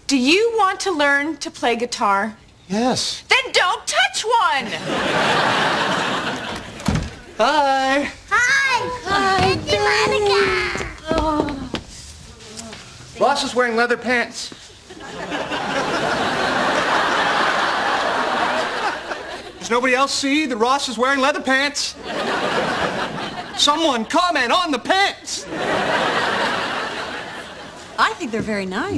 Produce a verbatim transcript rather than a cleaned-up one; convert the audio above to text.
Do you want to learn to play guitar? Yes. Then don't touch one! Hi. Hi. Hi. Auntie Monica. Oh. Ross is wearing leather pants. Does nobody else see that Ross is wearing leather pants? Someone comment on the pants. I think they're very nice.